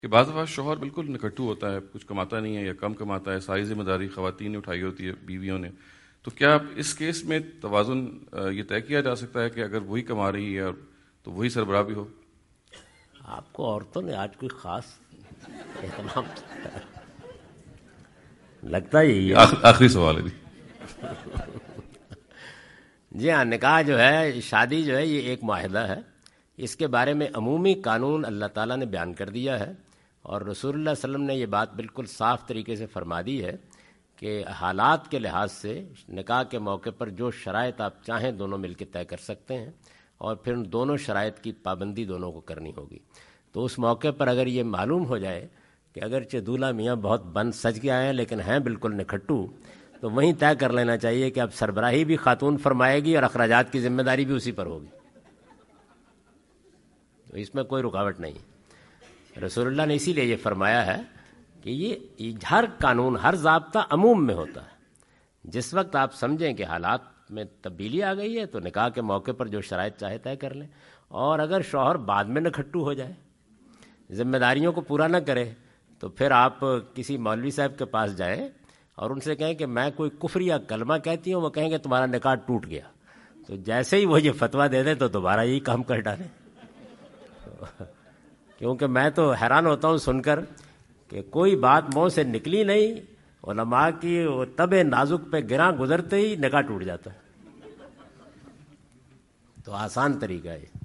کہ بعض دفعہ شوہر بالکل نکھٹو ہوتا ہے، کچھ کماتا نہیں ہے یا کم کماتا ہے، ساری ذمہ داری خواتین نے اٹھائی ہوتی ہے، بیویوں نے. تو کیا اس کیس میں توازن یہ طے کیا جا سکتا ہے کہ اگر وہی کما رہی ہے تو وہی سربراہ بھی ہو؟ آپ کو عورتوں نے آج کوئی خاص اہتمام لگتا یہی ہے. آخری سوال ہے جی. جی ہاں، نکاح جو ہے، شادی جو ہے، یہ ایک معاہدہ ہے. اس کے بارے میں عمومی قانون اللہ تعالیٰ نے بیان کر دیا ہے، اور رسول اللہ صلی اللہ علیہ وسلم نے یہ بات بالکل صاف طریقے سے فرما دی ہے کہ حالات کے لحاظ سے نکاح کے موقع پر جو شرائط آپ چاہیں دونوں مل کے طے کر سکتے ہیں، اور پھر ان دونوں شرائط کی پابندی دونوں کو کرنی ہوگی. تو اس موقع پر اگر یہ معلوم ہو جائے کہ اگرچہ دولہا میاں بہت بند سج کے آئے ہیں لیکن ہیں بالکل نکھٹو، تو وہیں طے کر لینا چاہیے کہ اب سربراہی بھی خاتون فرمائے گی اور اخراجات کی ذمہ داری بھی اسی پر ہوگی. تو اس میں کوئی رکاوٹ نہیں. رسول اللہ نے اسی لیے یہ فرمایا ہے کہ یہ ہر قانون، ہر ضابطہ عموم میں ہوتا ہے. جس وقت آپ سمجھیں کہ حالات میں تبدیلی آ گئی ہے تو نکاح کے موقع پر جو شرائط چاہے طے کر لیں. اور اگر شوہر بعد میں نکھٹو ہو جائے، ذمہ داریوں کو پورا نہ کرے، تو پھر آپ کسی مولوی صاحب کے پاس جائیں اور ان سے کہیں کہ میں کوئی کفر یا کلمہ کہتی ہوں، وہ کہیں گے تمہارا نکاح ٹوٹ گیا. تو جیسے ہی وہ یہ فتویٰ دے دیں تو دوبارہ یہی کام کر ڈالیں. کیونکہ میں تو حیران ہوتا ہوں سن کر کہ کوئی بات منہ سے نکلی نہیں، علماء کی طبع نازک پہ گراں گزرتے ہی نکاح ٹوٹ جاتا ہے. تو آسان طریقہ ہے.